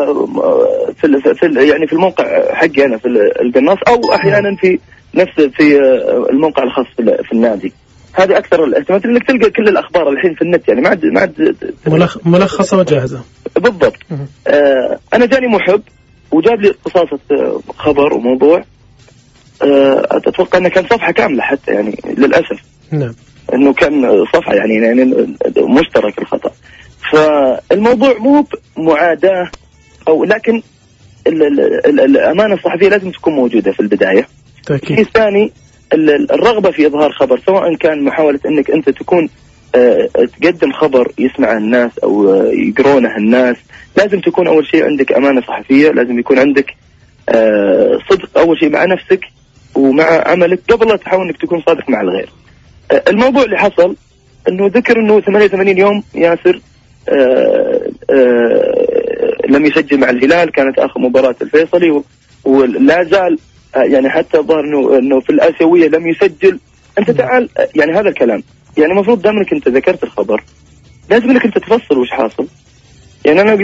يعني في الموقع حقي انا في القناص، او احيانا في الموقع الخاص في النادي. هذه اكثر الاهتمامات، انك تلقى كل الاخبار الحين في النت يعني ما عاد ملخصه وجاهزه بالضبط. انا جاني محب وجاب لي قصاصة خبر وموضوع، أتوقع أنه كان صفحة كاملة حتى يعني للأسف. نعم. أنه كان صفحة يعني مشترك الخطأ. فالموضوع مو معاداة أو لكن الأمانة الصحفية لازم تكون موجودة في البداية. تأكيد. الثاني الرغبة في إظهار خبر، سواء كان محاولة أنك أنت تكون تقدم خبر يسمعه الناس أو يقرونه الناس، لازم تكون أول شيء عندك أمانة صحفية، لازم يكون عندك صدق أول شيء مع نفسك ومع عملك قبل لا تحاول أنك تكون صادق مع الغير. الموضوع اللي حصل أنه ذكر أنه 88 يوم ياسر لم يسجل مع الهلال، كانت آخر مباراة الفيصلي ولا زال يعني حتى ظهر أنه في الآسيوية لم يسجل. أنت تعال يعني هذا الكلام يعني المفروض دام أنك أنت ذكرت الخبر لازم أنك أنت تفصل وش حاصل. يعني أنا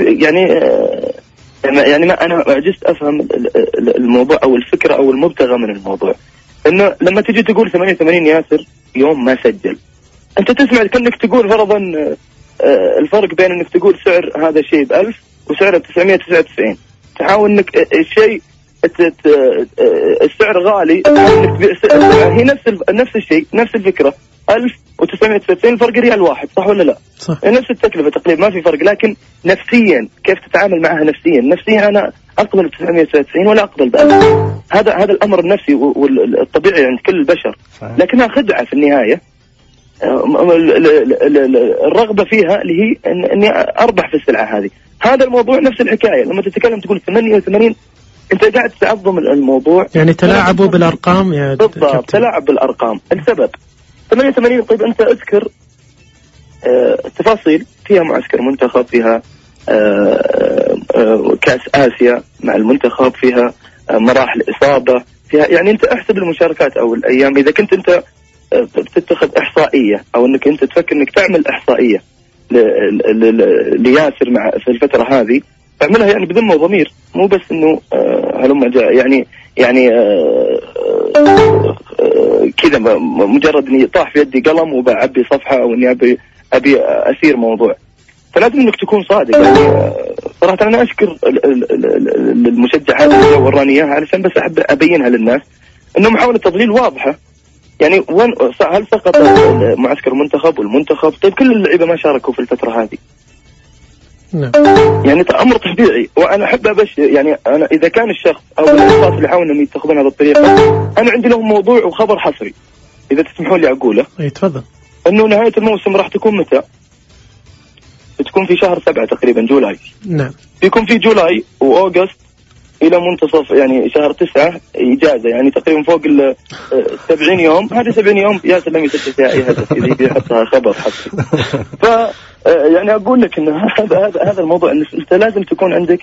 يعني ما أنا عجزت أفهم الموضوع أو الفكرة أو المبتغى من الموضوع، إنه لما تجي تقول 88 ياسر يوم ما سجل، أنت تسمع كأنك تقول فرضا الفرق بين إنك تقول سعر هذا الشيء ب1000 وسعره ب999، تحاول إنك الشيء السعر غالي هي نفس الشيء نفس الفكرة 1999 الفرق ريال واحد، صح ولا لا؟ صح. نفس التكلفة تقريبا ما في فرق، لكن نفسيا كيف تتعامل معها نفسيا أنا أقبل ب999 ولا أقبل ب1000. هذا الأمر النفسي والطبيعي عند كل البشر، لكنها خدعة في النهاية. الرغبة فيها اللي هي إني أربح في السلعة هذه. هذا الموضوع نفس الحكاية، لما تتكلم تقول 88 أنت قاعد تعظم الموضوع، يعني تلاعبوا بالأرقام يا بالضبط، تلاعب بالأرقام. السبب 88 طيب أنت أذكر تفاصيل فيها معسكر منتخب، فيها كأس آسيا مع المنتخب، فيها مراحل إصابة، فيها يعني أنت احسب المشاركات أو الأيام. إذا كنت أنت بتتخذ إحصائية أو أنك أنت تفكر أنك تعمل إحصائية لياسر مع في الفترة هذه، تعملها يعني بذمة وضمير، مو بس إنه هلما جاء يعني كذا مجرد إني طاح في يدي قلم وبعبي صفحة أو إني أبي أسير موضوع. فلازم إنك تكون صادق. يعني صراحة أنا أشكر المشجع هذا اللي وراني إياها علشان بس أحب أبينها للناس إنه محاولة تضليل واضحة. يعني هل سقط معسكر المنتخب والمنتخب؟ طيب كل اللعيبة ما شاركوا في الفترة هذه. نعم. يعني أمر طبيعي، وأنا أحب يعني أنا إذا كان الشخص أو الأشخاص اللي حاولوا إنهم يتخذون هذه الطريقة، أنا عندي لهم موضوع وخبر حصري إذا تسمحوا لي أقوله. تفضل. إنه نهاية الموسم راح تكون متى؟ بتكون في شهر 7 تقريبا، جولاي. نعم. بيكون في جولاي وأوغست الى منتصف يعني شهر 9 اجازه، يعني تقريبا فوق 70 يوم. هذه 70 يوم ياسر لم يسجل فيها اي هدف، يجي يحطها خبر حتى. ف يعني اقول لك ان هذا الموضوع، ان انت لازم تكون عندك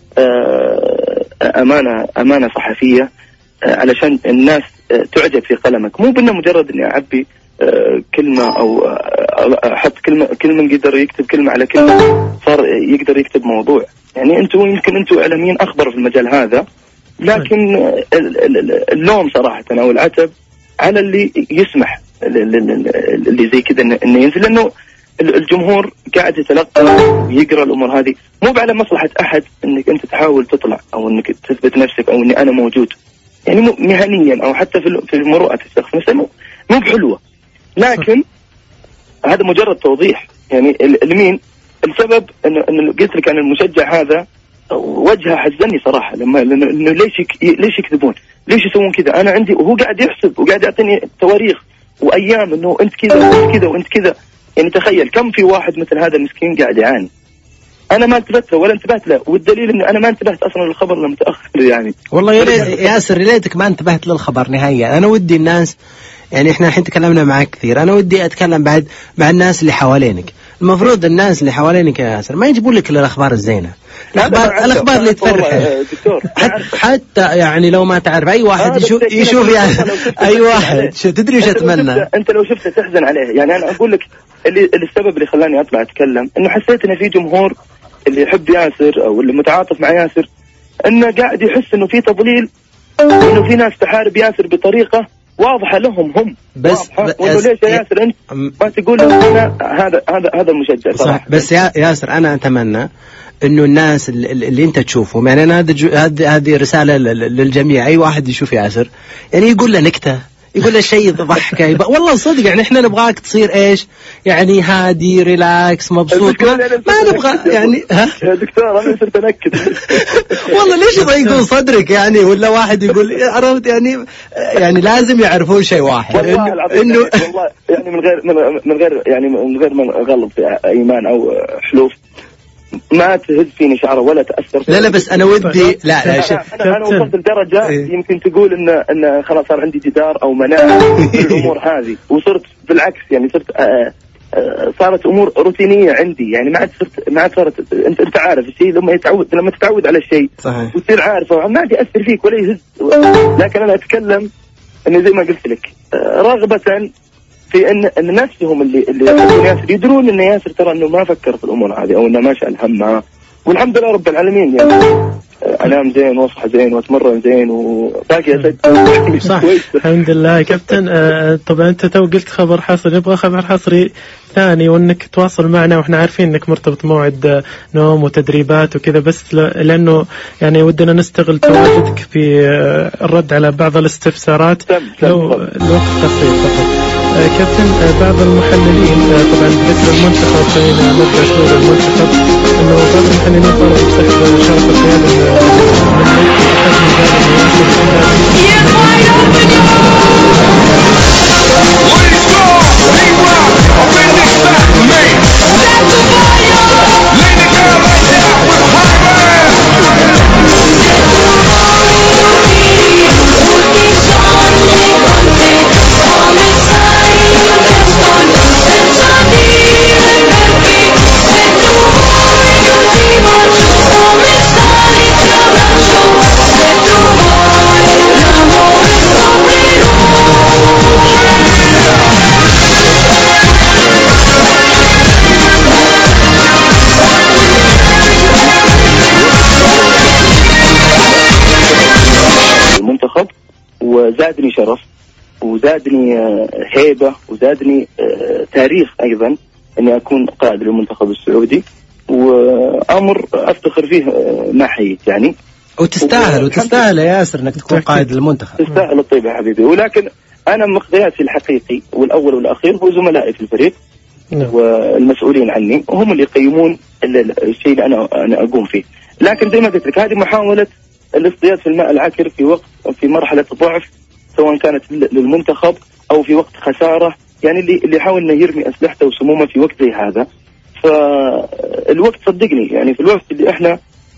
امانه صحفيه علشان الناس تعجب في قلمك، مو بانه مجرد اني اعبي كلمه او احط كلمه يقدر يكتب كلمه على كلمه صار يقدر يكتب موضوع. يعني يمكن انتم اعلاميين اخبر في المجال هذا، لكن اللوم صراحه او العتب على اللي يسمح اللي زي كذا انه ينزل، لانه الجمهور قاعد يتلقى ويقرا الامور هذه، مو على مصلحه احد انك انت تحاول تطلع او انك تثبت نفسك او اني انا موجود، يعني مهنيا او حتى في مروءه الشخص مثلا مو بحلوه. لكن هذا مجرد توضيح. يعني المين السبب انه قلت لك ان المشجع هذا وجهه حزني صراحه، لانه ليش يكذبون؟ ليش يسوون كذا؟ انا عندي، وهو قاعد يحسب وقاعد يعطيني تواريخ وايام انه انت كذا وانت كذا وانت كذا. يعني تخيل كم في واحد مثل هذا المسكين قاعد يعاني، انا ما انتبهت له ولا انتبهت له، والدليل انه انا ما انتبهت اصلا للخبر لما متاخر. يعني والله ياسر ريتك ما انتبهت للخبر نهائيا. انا ودي الناس، يعني احنا الحين تكلمنا معك كثير، انا ودي اتكلم بعد مع الناس اللي حوالينك. المفروض الناس اللي حوالينك يا ياسر ما يجيبون لك الاخبار الزينه، الاخبار اللي تفرح حتى يعني لو ما تعرف اي واحد يشوف يعني اي واحد تدري وش اتمنى. انت لو شفته تحزن عليه. يعني انا اقول لك السبب اللي خلاني اطلع اتكلم انه حسيت ان في جمهور اللي يحب ياسر او اللي متعاطف مع ياسر انه قاعد يحس انه في تضليل، انه في ناس تحارب ياسر بطريقه واضحه لهم هم. بس ليش يا ياسر انت ما تقول انا هذا المشجع صراحه؟ بس يا ياسر انا اتمنى انه الناس اللي انت تشوفهم، يعني انا هذه رساله للجميع، اي واحد يشوف ياسر يعني يقول له نكته، يقول له شيء ضحكه، والله صدق يعني احنا نبغاك تصير ايش يعني هادي ريلاكس مبسوط، ما نبغى يعني يا دكتور انا صرت انكد والله ليش يضيقون صدرك يعني؟ ولا واحد يقول عرفت يعني لازم يعرفون شيء واحد انه والله يعني من غير ما اغلط في ايمان او حلوف، ما تهز فيني شعره ولا تأثر. لا بس أنا ودي أنا وصلت لدرجة يمكن تقول إن خلاص صار عندي جدار أو مناعة في الأمور هذه، وصرت بالعكس يعني صارت أمور روتينية عندي. يعني ما عاد صارت أنت عارف الشيء لما تتعود على الشيء وتصير عارفه ما عاد يأثر فيك ولا يهز. لكن أنا أتكلم إن زي ما قلت لك رغبة في ان نفسهم اللي ياسر يدرون ان ياسر ترى انه ما فكر في الامور هذه او انه ما شاء همها، والحمد لله رب العالمين. يعني انام زين واصحى زين واتمرن زين وباقي اسجل صح الحمد لله. كابتن طبعا انت تو قلت خبر حصري، نبغى خبر حصري ثاني وانك تواصل معنا، واحنا عارفين انك مرتبط موعد نوم وتدريبات وكذا، بس لانه يعني ودنا نستغل تواجدك في الرد على بعض الاستفسارات لو الوقت قصير فقط. كابتن بعض المحللين طبعا بالنسبه للمنتخب، خلينا نرجع شوي للمنتخب، انه بعض المحللين طلبوا تحت شرف القياده وزادني شرف وزادني هيبة وزادني تاريخ أيضا أني أكون قائد للمنتخب السعودي، وأمر أفتخر فيه ما حييت يعني. وتستاهل يا ياسر أنك تكون قائد للمنتخب، تستاهل الطيب يا حبيبي. ولكن أنا مقياسي الحقيقي والأول والأخير هو زملائي في الفريق والمسؤولين عني، وهم اللي يقيمون الشيء اللي أنا أقوم فيه. لكن زي ما قلت لك هذه محاولة الاصطياد في الماء العكر في مرحلة ضعف، سواء كانت للمنتخب أو في وقت خسارة. يعني اللي يحاول إنه يرمي أسلحته وسمومه في وقت زي هذا. فالوقت صدقني يعني في الوقت اللي إحنا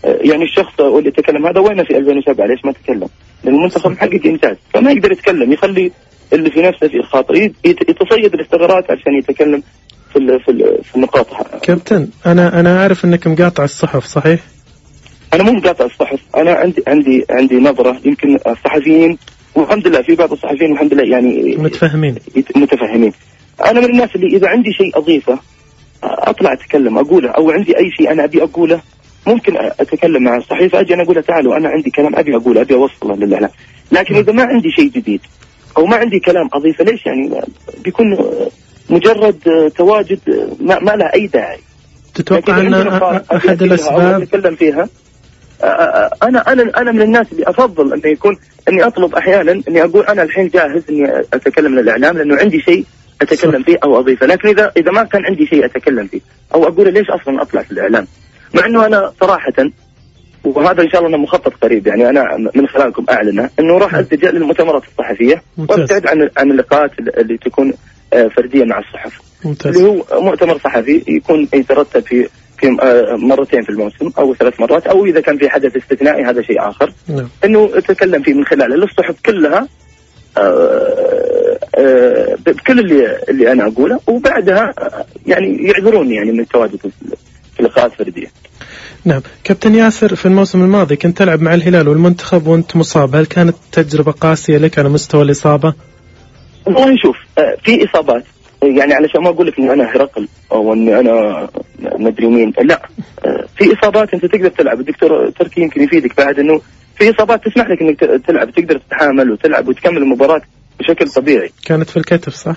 يعني الشخص اللي تكلم هذا وين في 2007 ليش ما تكلم؟ لأن المنتخب محقق إنجاز، فما يقدر يتكلم، يخلي اللي في نفسه في الخاطر يتصيد الثغرات عشان يتكلم في النقاط. كابتن أنا أعرف أنك مقاطع الصحف صحيح؟ أنا مو مقاطع الصحف، أنا عندي نظرة. يمكن الصحفيين والحمد لله في بعض الصحفيين الحمد لله يعني متفهمين. أنا من الناس اللي إذا عندي شيء أضيفه أطلع أتكلم أقوله، أو عندي أي شيء أنا أبي أقوله ممكن أتكلم مع الصحيفة، أجي أنا أقول تعالوا أنا عندي كلام أبي أقوله أبي أوصله للإعلام. لكن إذا ما عندي شيء جديد أو ما عندي كلام أضيفه ليش يعني بيكون مجرد تواجد ما له أي داعي. تتوقع أن أحد الأسباب أتكلم فيها أنا من الناس اللي أفضل أن يكون أني أطلب أحيانا أني أقول أنا الحين جاهز أني أتكلم للإعلام لأنه عندي شيء أتكلم فيه أو أضيفه. لكن إذا ما كان عندي شيء أتكلم فيه أو أقول ليش أصلا أطلع في الإعلام، مع أنه أنا صراحة وهذا إن شاء الله أنه مخطط قريب يعني أنا من خلالكم أعلنه أنه راح ألتجأ للمؤتمرات الصحفية وابتعد عن اللقاءات اللي تكون فردية مع الصحف. اللي هو مؤتمر صحفي يكون يترتب في مرتين في الموسم أو 3 مرات، أو إذا كان في حدث استثنائي هذا شيء آخر أنه أتكلم فيه من خلال الصحف كلها بكل اللي أنا أقوله، وبعدها يعني يعذروني يعني من التواجد في لقاءات فردية. نعم كابتن ياسر، في الموسم الماضي كنت تلعب مع الهلال والمنتخب وأنت مصاب، هل كانت تجربة قاسية لك على مستوى الإصابة؟ والله نشوف في إصابات يعني علشان ما أقول لك إن أنا هرقل أو إن أنا مدري مين، لا في إصابات أنت تقدر تلعب. الدكتور تركي يمكن يفيدك بعد إنه في إصابات تسمح لك إنك تلعب، تقدر تتحامل وتلعب وتكمل المباراة بشكل طبيعي. كانت في الكتف صح؟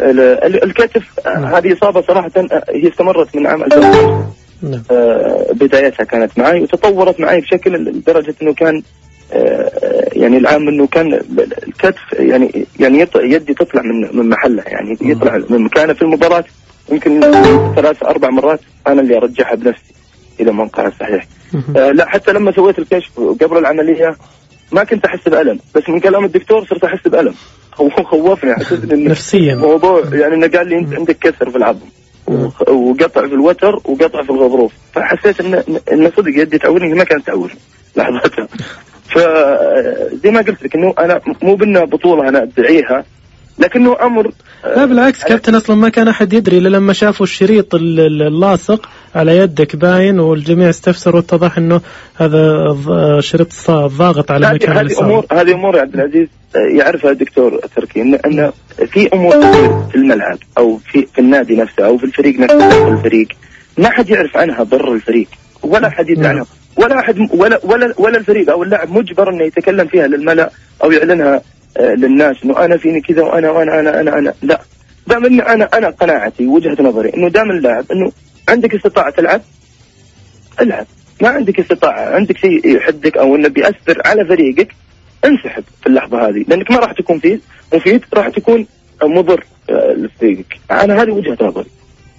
الكتف هذه إصابة صراحة هي استمرت من عام 2000 بدايتها كانت معي وتطورت معي بشكل لدرجة إنه كان يعني العام إنه كان الكتف يعني يدي تطلع من محلها، يعني يطلع من مكانه في المباراة يمكن 3-4 مرات أنا اللي أرجعها بنفسي إلى موقعها الصحيح. لا حتى لما سويت الكشف قبل العملية ما كنت أحس بألم، بس من كلام الدكتور صرت أحس بألم. خوفني، حسيت إن نفسيا موضوع يعني إنه قال لي أنت عندك كسر في العظم وقطع في الوتر وقطع في الغضروف، فحسيت إن صدق يدي تعورني ما كانت تعورني لحظتها. فزي ما قلت لك إنه أنا مو بأنه بطولة أنا أدعيها، لكنه أمر لا بالعكس كابتن، أصلا ما كان أحد يدري إلا لما شافوا الشريط اللاصق على يدك باين والجميع استفسر واتضح إنه هذا شريط ضاغط على مكان الإصابة. هذه أمور يا عبد العزيز يعرفها الدكتور تركي، إن في أمور في الملعب أو في النادي نفسه أو في الفريق نفسه، الفريق ما حد يعرف عنها ضر الفريق ولا حد يدري عنها ولا أحد ولا الفريق أو اللاعب مجبر إنه يتكلم فيها للملأ أو يعلنها للناس إنه أنا فيني كذا وأنا لا. دام إن أنا قناعتي وجهة نظري إنه دام اللاعب إنه عندك استطاعة تلعب العب، ما عندك استطاعة عندك شيء يحدك أو إنه بيأثر على فريقك انسحب في اللحظة هذه، لأنك ما راح تكون فيه مفيد، راح تكون مضر لفريقك. أنا هذه وجهة نظري.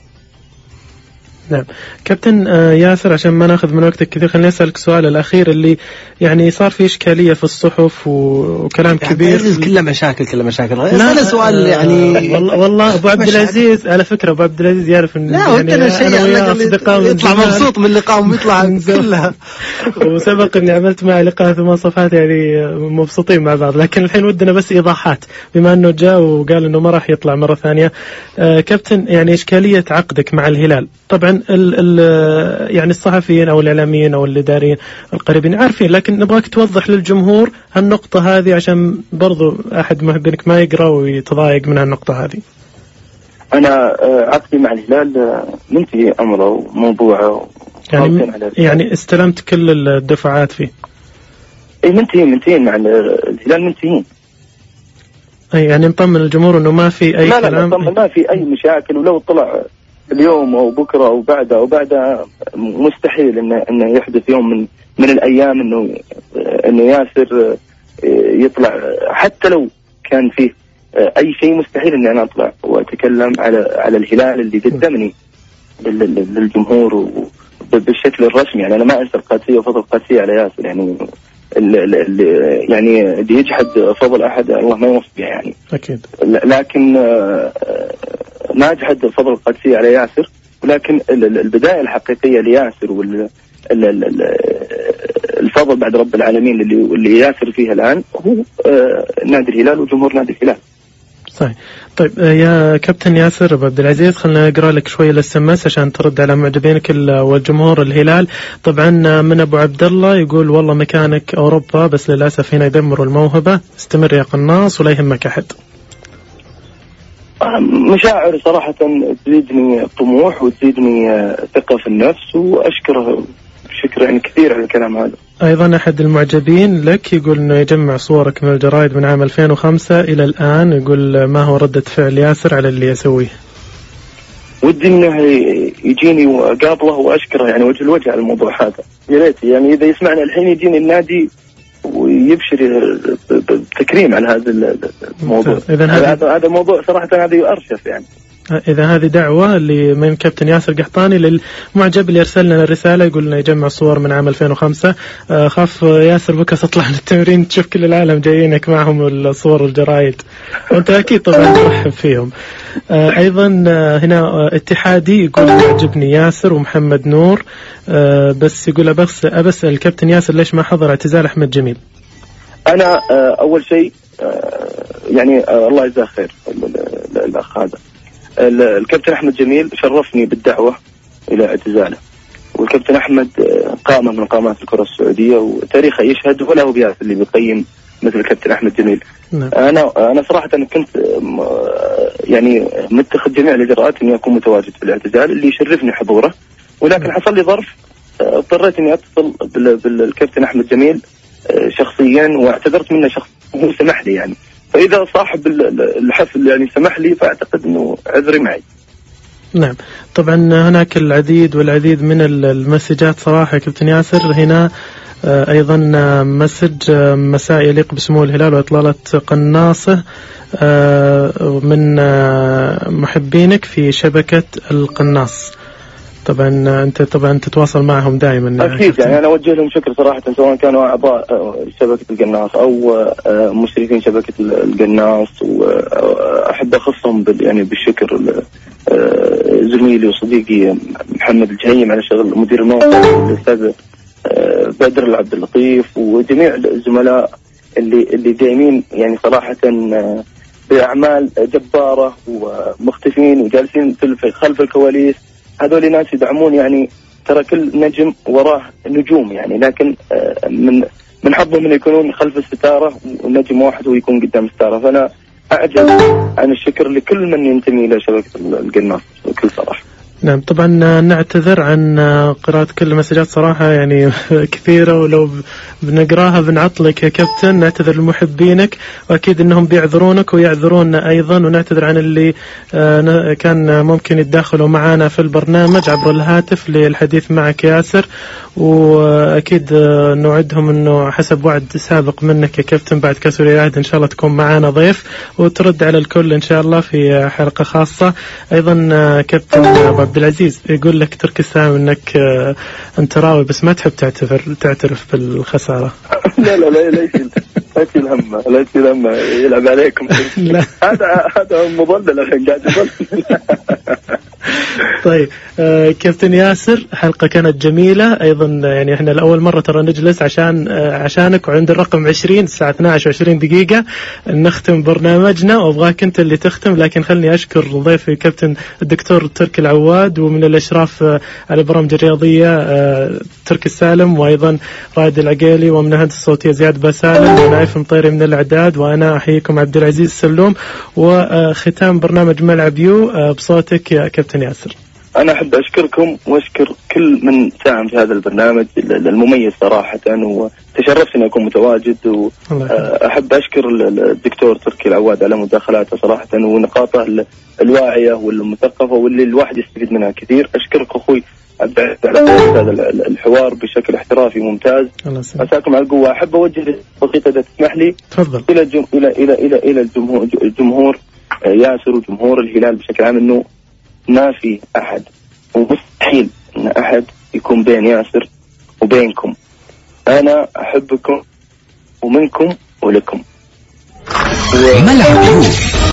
نعم كابتن ياسر، عشان ما ناخذ من وقتك كثير خليني أسألك سؤال الأخير اللي يعني صار في إشكالية في الصحف وكلام كبير كله مشاكل أنا سؤال يعني والله أبو عبد العزيز على فكرة أبو عبد العزيز يعرف إن يعني أنا يطلع مبسوط من اللقاء ويطلع كلها وسبق إني عملت معه لقاء 8 صفحات يعني مبسوطين مع بعض، لكن الحين ودنا بس إيضاحات بما إنه جاء وقال إنه ما راح يطلع مرة ثانية. كابتن يعني إشكالية عقدك مع الهلال، طبعا يعني الصحفيين أو الإعلاميين أو الإداريين القريبين عارفين، لكن نبغاك توضح للجمهور هالنقطة هذه عشان برضو أحد محبينك ما يقرأ ويتضايق من هالنقطة هذه. أنا عقدي مع الهلال منتهي أمره وموضوعه يعني استلمت كل الدفعات فيه. منتهين مع الهلال منتهين. يعني نطمن الجمهور إنه ما في أي كلام. لا ما في أي مشاكل، ولو طلع اليوم أو بكرة أو بعدها مستحيل إنه يحدث يوم من الأيام إنه ياسر يطلع، حتى لو كان فيه أي شيء مستحيل إني أنا أطلع وأتكلم على الهلال اللي قدمني للجمهور بالشكل الرسمي. يعني أنا ما أنسى القادسية وفضل القادسية على ياسر، يعني اللي يجحد فضل أحد الله ما يوفقه يعني أكيد، لكن ما أجحد فضل القادسية على ياسر، ولكن البداية الحقيقية لياسر الفضل بعد رب العالمين اللي ياسر فيها الآن هو نادي الهلال وجمهور نادي الهلال. صحيح. طيب يا كابتن ياسر أبو عبد العزيز، خلنا نقرأ لك شوية الاس عشان ترد على معجبينك والجمهور الهلال. طبعا من أبو عبد الله يقول والله مكانك أوروبا بس للأسف هنا يدمروا الموهبة، استمر يا قناص ولا يهمك أحد. مشاعر صراحة تزيدني طموح وتزيدني ثقة في النفس، وأشكره شكرا يعني كثير على الكلام هذا. أيضا أحد المعجبين لك يقول أنه يجمع صورك من الجرائد من عام 2005 إلى الآن، يقول ما هو ردة فعل ياسر على اللي يسويه؟ ودي أنه يجيني وقابله وأشكره يعني وجه الوجه على الموضوع هذا. يا ريت يعني إذا يسمعنا الحين يجيني النادي ويبشر بتكريم على هذا الموضوع. هذا موضوع صراحة هذا يؤرشف يعني. إذا هذه دعوة اللي من كابتن ياسر قحطاني للمعجب اللي أرسل لنا الرسالة يقول لنا يجمع صور من عام 2005. خاف ياسر بكرة تطلع للتمرين تشوف كل العالم جايينك معهم الصور والجرايد، وأنت أكيد طبعا ترحب فيهم. أيضا هنا اتحادي يقول يعجبني ياسر ومحمد نور، بس يقول أبسأل الكابتن ياسر ليش ما حضر اعتزال أحمد جميل؟ أنا أول شيء يعني الله يجزاه خير الأخ هذا الكابتن أحمد جميل شرفني بالدعوة إلى اعتزاله، والكابتن أحمد قامة من قامات الكرة السعودية وتاريخه يشهد، ولا هو بياس اللي بيقيم مثل الكابتن أحمد جميل. أنا صراحة كنت يعني متخذ جميع الإجراءات إني أكون متواجد في الاعتزال اللي يشرفني حضوره، ولكن حصل لي ظرف اضطريت إني أتصل بالكابتن أحمد جميل شخصيا واعتذرت منه شخصيا وهو سمح لي يعني. فإذا صاحب الحفل يعني سمح لي فأعتقد أنه عذري معي. نعم طبعا هناك العديد والعديد من المسجات صراحة كابتن ياسر. هنا أيضا مسج مساء يليق بسمو الهلال وإطلالة قناصه من محبينك في شبكة القناص. طبعا أنت تتواصل معهم دائما. أكيد يعني أنا أوجه لهم شكر صراحة سواء كانوا أعضاء شبكة القناص أو مشرفين شبكة القناص، وأحب أخصهم يعني بالشكر زميلي وصديقي محمد الجهيم على شغل مدير الموقع، الأستاذ بدر العبد اللطيف، وجميع الزملاء اللي دايمين يعني صراحة بأعمال جبارة ومختفين وجالسين خلف الكواليس. هذول ناس يدعمون يعني، ترى كل نجم وراه نجوم يعني، لكن من حظهم ان يكونون خلف الستاره ونجم واحد ويكون قدام الستاره. فانا اعجب عن الشكر لكل من ينتمي الى شبكه القناص بكل صراحه. نعم طبعا نعتذر عن قراءة كل المسجات صراحة يعني كثيرة، ولو بنقراها بنعطلك يا كابتن. نعتذر لمحبينك وأكيد أنهم بيعذرونك ويعذروننا أيضا، ونعتذر عن اللي كان ممكن يتداخلوا معنا في البرنامج عبر الهاتف للحديث معك ياسر، وأكيد نوعدهم أنه حسب وعد سابق منك يا كابتن بعد كأس العهد إن شاء الله تكون معنا ضيف وترد على الكل إن شاء الله في حلقة خاصة. أيضا كابتن عبد العزيز يقول لك تركي السلام انك انت راوي بس ما تحب تعترف بالخساره. لا يشيل هم، لا يشيل هم يلعب عليكم. هذا مضلل اخي قاعد يضل. طيب كابتن ياسر حلقة كانت جميلة أيضا يعني إحنا لأول مرة ترى نجلس عشانك وعند الرقم 20 الساعة 12:20 دقيقة نختم برنامجنا، وأبغاك أنت اللي تختم، لكن خلني أشكر ضيفي كابتن الدكتور تركي العواد، ومن الإشراف على البرامج الرياضية تركي السالم، وأيضا رائد العقيلي، ومن الهندسة الصوتية زياد باسالم، ونايف مطيري من الإعداد، وأنا أحييكم عبد العزيز السلوم. وختام برنامج ملعب يو بصوتك يا كابتن ياسر. أنا أحب أشكركم وأشكر كل من ساهم في هذا البرنامج المميز صراحة، وتشرفت أن أكون متواجد، وأحب أشكر الدكتور تركي العواد على مداخلاته صراحة ونقاطه الواعية والمثقفة واللي الواحد يستفيد منها كثير. أشكرك أخوي على هذا الحوار بشكل احترافي ممتاز. مساكم على القوة. أحب أوجه بسيطة إذا تسمح لي تفضل إلى الجمهور ياسر وجمهور الهلال بشكل عام، إنه ما في أحد ومستحيل أن أحد يكون بين ياسر وبينكم. أنا أحبكم ومنكم ولكم. ملعب يو.